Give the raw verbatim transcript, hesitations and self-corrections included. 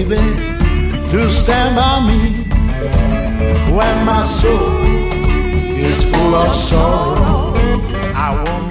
baby, to stand by me when my soul is full of sorrow. I want